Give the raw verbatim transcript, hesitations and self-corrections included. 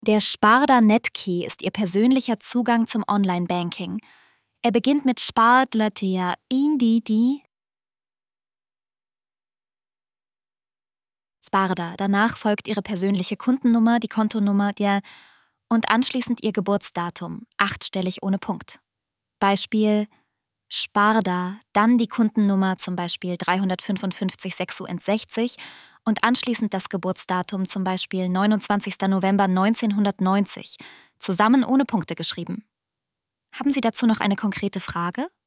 Der Sparda Netkey ist Ihr persönlicher Zugang zum Online-Banking. Er beginnt mit Spardlatia Indidi. Sparda. Danach folgt Ihre persönliche Kundennummer, die Kontonummer, der und anschließend Ihr Geburtsdatum, achtstellig ohne Punkt. Beispiel Sparda, dann die Kundennummer, zum Beispiel dreihundertfünfundfünfzig sechshundertsechzig und anschließend das Geburtsdatum, zum Beispiel neunundzwanzigster November neunzehnhundertneunzig, zusammen ohne Punkte geschrieben. Haben Sie dazu noch eine konkrete Frage?